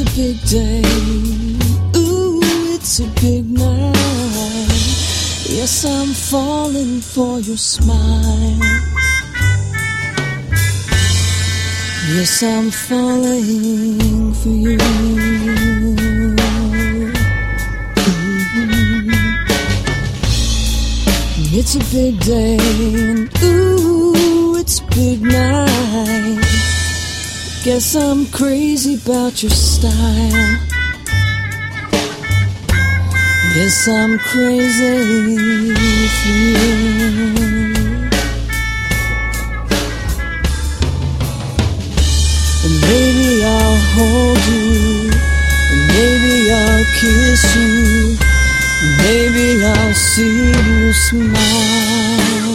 a big day, ooh, it's a big night. Yes, I'm falling for your smile. Yes, I'm falling for you. It's a big day, and ooh, it's a big night. Guess I'm crazy about your style. Yes, I'm crazy for you. And maybe I'll hold you, and maybe I'll kiss you, and maybe I'll see you smile.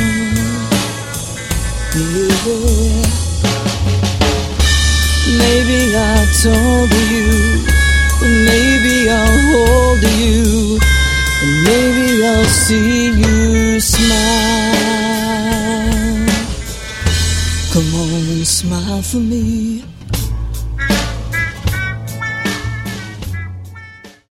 Yeah. Maybe I'll talk to you, and maybe I'll hold you, and maybe I'll see you smile. Come on and smile for me.